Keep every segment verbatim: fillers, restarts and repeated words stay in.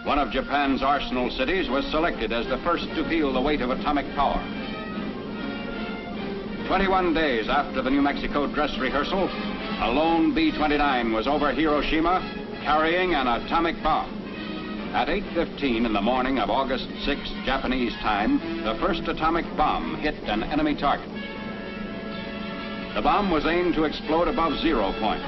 one of Japan's arsenal cities was selected as the first to feel the weight of atomic power. twenty-one days after the New Mexico dress rehearsal, a lone B twenty-nine was over Hiroshima carrying an atomic bomb. At eight fifteen in the morning of August sixth, Japanese time, the first atomic bomb hit an enemy target. The bomb was aimed to explode above zero point.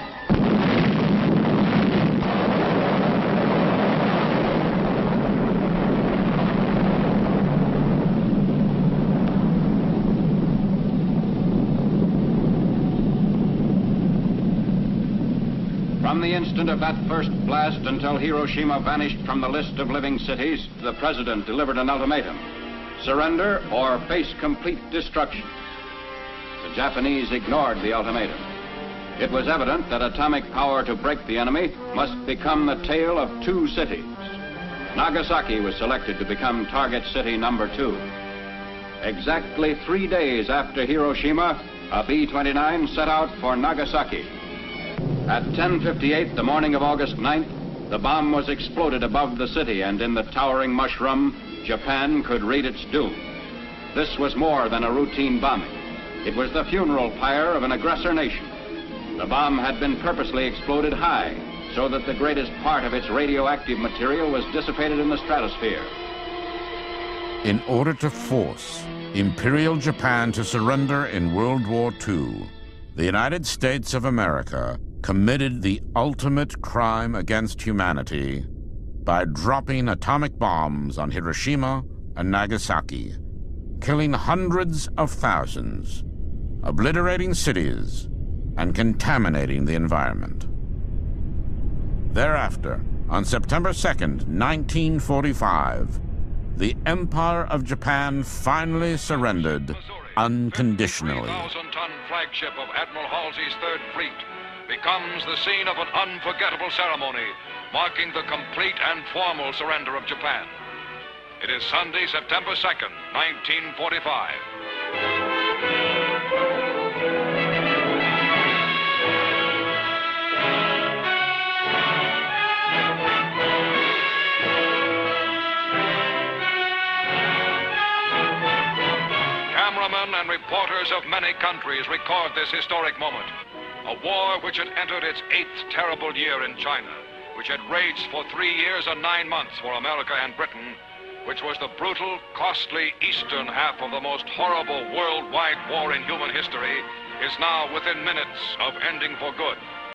From the instant of that first blast until Hiroshima vanished from the list of living cities, the president delivered an ultimatum: surrender or face complete destruction. The Japanese ignored the ultimatum. It was evident that atomic power to break the enemy must become the tale of two cities. Nagasaki was selected to become target city number two. Exactly three days after Hiroshima, a B twenty-nine set out for Nagasaki. At ten fifty-eight, the morning of August ninth, the bomb was exploded above the city, and in the towering mushroom, Japan could read its doom. This was more than a routine bombing. It was the funeral pyre of an aggressor nation. The bomb had been purposely exploded high, so that the greatest part of its radioactive material was dissipated in the stratosphere. In order to force Imperial Japan to surrender in World War Two, the United States of America committed the ultimate crime against humanity by dropping atomic bombs on Hiroshima and Nagasaki, killing hundreds of thousands, obliterating cities, and contaminating the environment. Thereafter, on September second, nineteen forty-five, the Empire of Japan finally surrendered unconditionally. The three thousand ton flagship of Admiral Halsey's Third Fleet becomes the scene of an unforgettable ceremony marking the complete and formal surrender of Japan. It is Sunday, September second, nineteen forty-five. Cameramen and reporters of many countries record this historic moment. A war which had entered its eighth terrible year in China, which had raged for three years and nine months for America and Britain, which was the brutal, costly eastern half of the most horrible worldwide war in human history, is now within minutes of ending for good.